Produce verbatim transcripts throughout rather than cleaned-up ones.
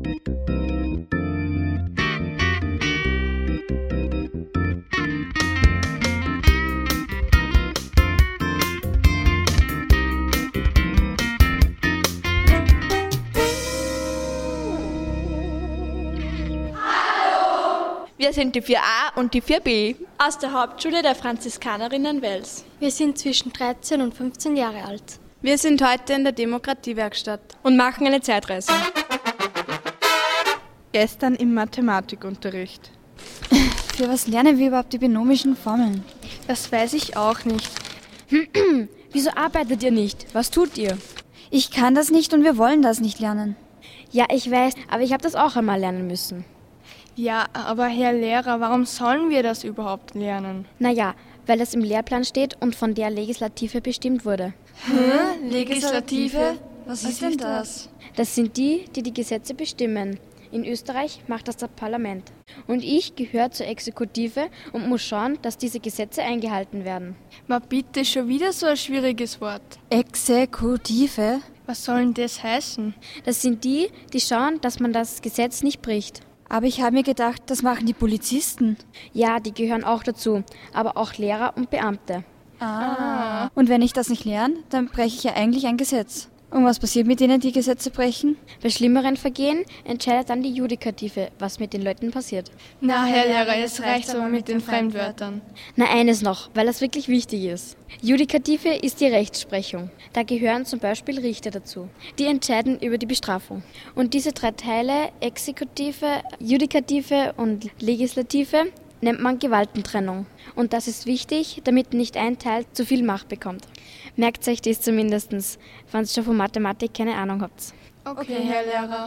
Wir sind die vier a und die vier b aus der Hauptschule der Franziskanerinnen Wels. Wir sind zwischen dreizehn und fünfzehn Jahre alt. Wir sind heute in der Demokratiewerkstatt und machen eine Zeitreise. Gestern im Mathematikunterricht. Für was lernen wir überhaupt die binomischen Formeln? Das weiß ich auch nicht. Wieso arbeitet ihr nicht? Was tut ihr? Ich kann das nicht und wir wollen das nicht lernen. Ja, ich weiß, aber ich habe das auch einmal lernen müssen. Ja, aber Herr Lehrer, warum sollen wir das überhaupt lernen? Naja, weil das im Lehrplan steht und von der Legislative bestimmt wurde. Hä? Legislative? Was ist denn das? Das sind die, die die Gesetze bestimmen. In Österreich macht das das Parlament. Und ich gehöre zur Exekutive und muss schauen, dass diese Gesetze eingehalten werden. Ma bitte, schon wieder so ein schwieriges Wort. Exekutive? Was soll denn das heißen? Das sind die, die schauen, dass man das Gesetz nicht bricht. Aber ich habe mir gedacht, das machen die Polizisten. Ja, die gehören auch dazu, aber auch Lehrer und Beamte. Ah. Und wenn ich das nicht lerne, dann breche ich ja eigentlich ein Gesetz. Und was passiert mit denen, die Gesetze brechen? Bei schlimmeren Vergehen entscheidet dann die Judikative, was mit den Leuten passiert. Na, Herr Lehrer, es reicht aber mit den Fremdwörtern. Na, eines noch, weil das wirklich wichtig ist. Judikative ist die Rechtsprechung. Da gehören zum Beispiel Richter dazu. Die entscheiden über die Bestrafung. Und diese drei Teile, Exekutive, Judikative und Legislative, nennt man Gewaltentrennung. Und das ist wichtig, damit nicht ein Teil zu viel Macht bekommt. Merkt euch das zumindest, wenn ihr schon von Mathematik keine Ahnung habt. Okay, Herr Lehrer.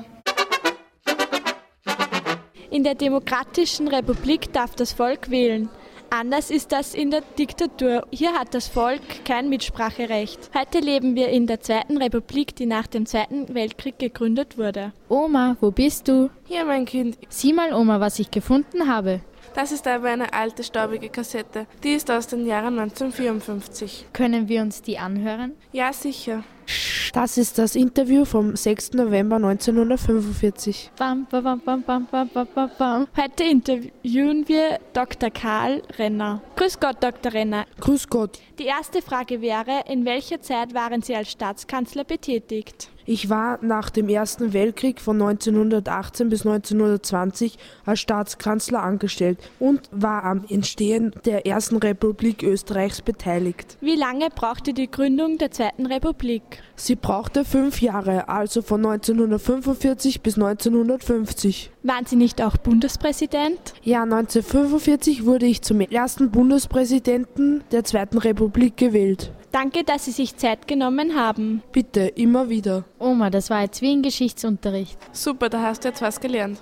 In der demokratischen Republik darf das Volk wählen. Anders ist das in der Diktatur. Hier hat das Volk kein Mitspracherecht. Heute leben wir in der Zweiten Republik, die nach dem Zweiten Weltkrieg gegründet wurde. Oma, wo bist du? Hier, mein Kind. Sieh mal, Oma, was ich gefunden habe. Das ist aber eine alte, staubige Kassette. Die ist aus den Jahren neunzehnhundertvierundfünfzig. Können wir uns die anhören? Ja, sicher. Das ist das Interview vom sechsten November neunzehnhundertfünfundvierzig. Bam, bam, bam, bam, bam, bam, bam, bam. Heute interviewen wir Doktor Karl Renner. Grüß Gott, Doktor Renner. Grüß Gott. Die erste Frage wäre, in welcher Zeit waren Sie als Staatskanzler betätigt? Ich war nach dem Ersten Weltkrieg von neunzehnhundertachtzehn bis neunzehnhundertzwanzig als Staatskanzler angestellt und war am Entstehen der Ersten Republik Österreichs beteiligt. Wie lange brauchte die Gründung der Zweiten Republik? Sie brauchte fünf Jahre, also von neunzehnhundertfünfundvierzig bis neunzehnhundertfünfzig. Waren Sie nicht auch Bundespräsident? Ja, neunzehnhundertfünfundvierzig wurde ich zum ersten Bundespräsidenten der Zweiten Republik gewählt. Danke, dass Sie sich Zeit genommen haben. Bitte, immer wieder. Oma, das war jetzt wie ein Geschichtsunterricht. Super, da hast du jetzt was gelernt.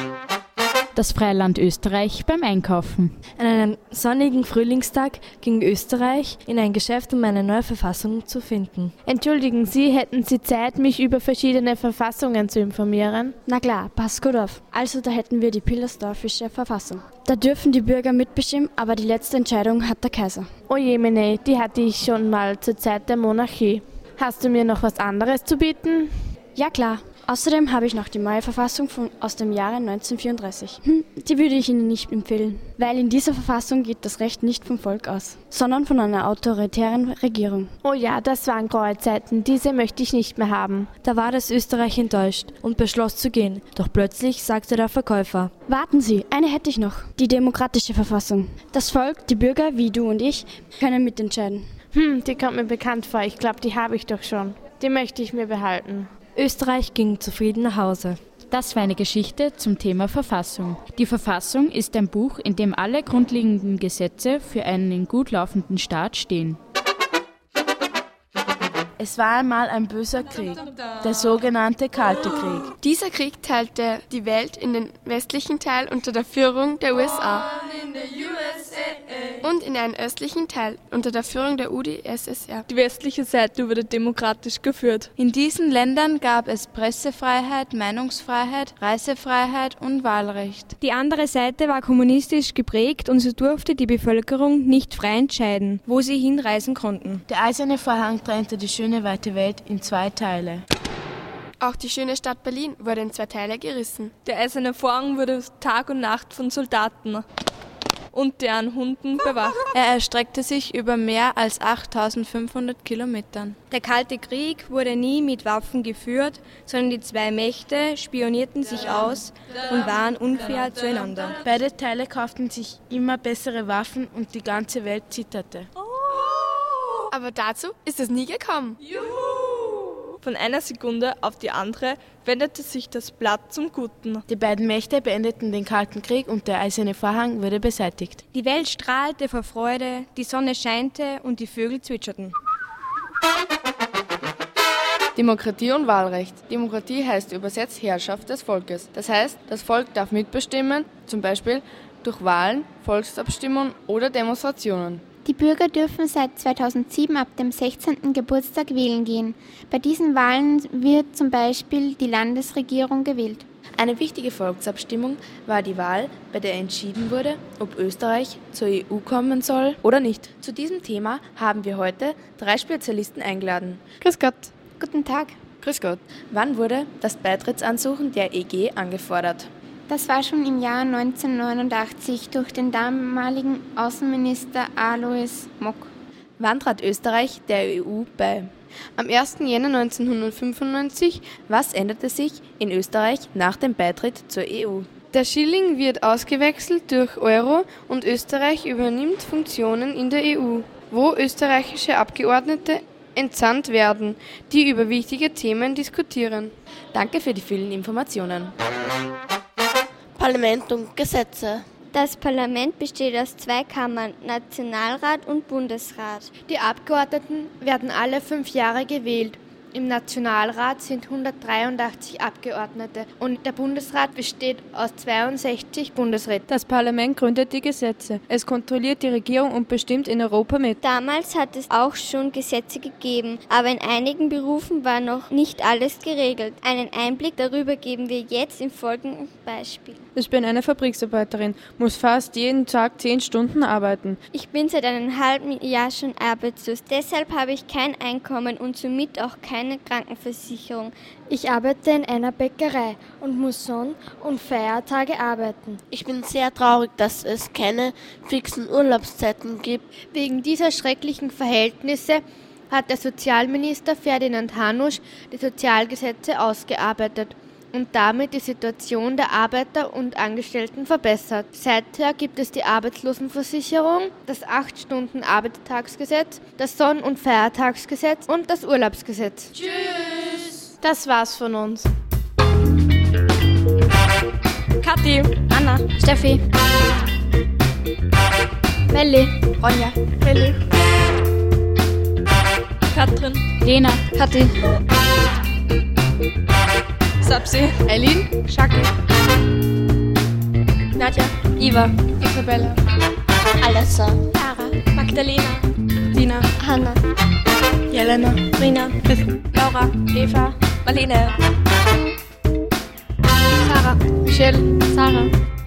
Das Freiland Österreich beim Einkaufen. An einem sonnigen Frühlingstag ging Österreich in ein Geschäft, um eine neue Verfassung zu finden. Entschuldigen Sie, hätten Sie Zeit, mich über verschiedene Verfassungen zu informieren? Na klar, pass gut auf. Also da hätten wir die Pillersdorfische Verfassung. Da dürfen die Bürger mitbestimmen, aber die letzte Entscheidung hat der Kaiser. Oh je, meine, die hatte ich schon mal zur Zeit der Monarchie. Hast du mir noch was anderes zu bieten? Ja klar. Außerdem habe ich noch die neue Verfassung von, aus dem Jahre neunzehnhundertvierunddreißig. Hm, die würde ich Ihnen nicht empfehlen, weil in dieser Verfassung geht das Recht nicht vom Volk aus, sondern von einer autoritären Regierung. Oh ja, das waren graue Zeiten, diese möchte ich nicht mehr haben. Da war das Österreich enttäuscht und beschloss zu gehen, doch plötzlich sagte der Verkäufer: Warten Sie, eine hätte ich noch, die demokratische Verfassung. Das Volk, die Bürger, wie du und ich, können mitentscheiden. Hm, die kommt mir bekannt vor, ich glaube, die habe ich doch schon. Die möchte ich mir behalten. Österreich ging zufrieden nach Hause. Das war eine Geschichte zum Thema Verfassung. Die Verfassung ist ein Buch, in dem alle grundlegenden Gesetze für einen gut laufenden Staat stehen. Es war einmal ein böser Krieg, der sogenannte Kalte Krieg. Dieser Krieg teilte die Welt in den westlichen Teil unter der Führung der U S A und in einen östlichen Teil unter der Führung der U d S S R. Die westliche Seite wurde demokratisch geführt. In diesen Ländern gab es Pressefreiheit, Meinungsfreiheit, Reisefreiheit und Wahlrecht. Die andere Seite war kommunistisch geprägt und so durfte die Bevölkerung nicht frei entscheiden, wo sie hinreisen konnten. Der eiserne Vorhang trennte die schöne weite Welt in zwei Teile. Auch die schöne Stadt Berlin wurde in zwei Teile gerissen. Der eiserne Vorhang wurde Tag und Nacht von Soldaten und deren Hunden bewacht. Er erstreckte sich über mehr als achttausendfünfhundert Kilometern. Der Kalte Krieg wurde nie mit Waffen geführt, sondern die zwei Mächte spionierten sich aus und waren unfair zueinander. Beide Teile kauften sich immer bessere Waffen und die ganze Welt zitterte. Aber dazu ist es nie gekommen. Von einer Sekunde auf die andere wendete sich das Blatt zum Guten. Die beiden Mächte beendeten den Kalten Krieg und der eiserne Vorhang wurde beseitigt. Die Welt strahlte vor Freude, die Sonne scheinte und die Vögel zwitscherten. Demokratie und Wahlrecht. Demokratie heißt übersetzt Herrschaft des Volkes. Das heißt, das Volk darf mitbestimmen, zum Beispiel durch Wahlen, Volksabstimmungen oder Demonstrationen. Die Bürger dürfen seit zweitausendsieben ab dem sechzehnten Geburtstag wählen gehen. Bei diesen Wahlen wird zum Beispiel die Landesregierung gewählt. Eine wichtige Volksabstimmung war die Wahl, bei der entschieden wurde, ob Österreich zur E U kommen soll oder nicht. Zu diesem Thema haben wir heute drei Spezialisten eingeladen. Grüß Gott. Guten Tag. Grüß Gott. Wann wurde das Beitrittsansuchen der E G angefordert? Das war schon im Jahr neunzehnhundertneunundachtzig durch den damaligen Außenminister Alois Mock. Wann trat Österreich der E U bei? Am ersten Jänner neunzehnhundertfünfundneunzig. Was änderte sich in Österreich nach dem Beitritt zur E U? Der Schilling wird ausgewechselt durch Euro und Österreich übernimmt Funktionen in der E U, wo österreichische Abgeordnete entsandt werden, die über wichtige Themen diskutieren. Danke für die vielen Informationen. Parlament und Gesetze. Das Parlament besteht aus zwei Kammern, Nationalrat und Bundesrat. Die Abgeordneten werden alle fünf Jahre gewählt. Im Nationalrat sind hundertdreiundachtzig Abgeordnete und der Bundesrat besteht aus zweiundsechzig Bundesräten. Das Parlament gründet die Gesetze. Es kontrolliert die Regierung und bestimmt in Europa mit. Damals hat es auch schon Gesetze gegeben, aber in einigen Berufen war noch nicht alles geregelt. Einen Einblick darüber geben wir jetzt im folgenden Beispiel. Ich bin eine Fabriksarbeiterin, muss fast jeden Tag zehn Stunden arbeiten. Ich bin seit einem halben Jahr schon arbeitslos. Deshalb habe ich kein Einkommen und somit auch keine Krankenversicherung. Ich arbeite in einer Bäckerei und muss Sonn- und Feiertage arbeiten. Ich bin sehr traurig, dass es keine fixen Urlaubszeiten gibt. Wegen dieser schrecklichen Verhältnisse hat der Sozialminister Ferdinand Hanusch die Sozialgesetze ausgearbeitet und damit die Situation der Arbeiter und Angestellten verbessert. Seither gibt es die Arbeitslosenversicherung, das acht-Stunden-Arbeitstagsgesetz, das Sonn- und Feiertagsgesetz und das Urlaubsgesetz. Tschüss! Das war's von uns. Kathi, Anna, Steffi, Melli, Ronja, Lilli, Katrin, Lena, Kathi, Sapsi, Eileen, Schaki, Nadja, Iva, Isabella, Alessa, Sarah, Magdalena, Dina, Hanna, Jelena, Rina, Laura, Eva, Marlene, Sarah, Michelle, Sarah,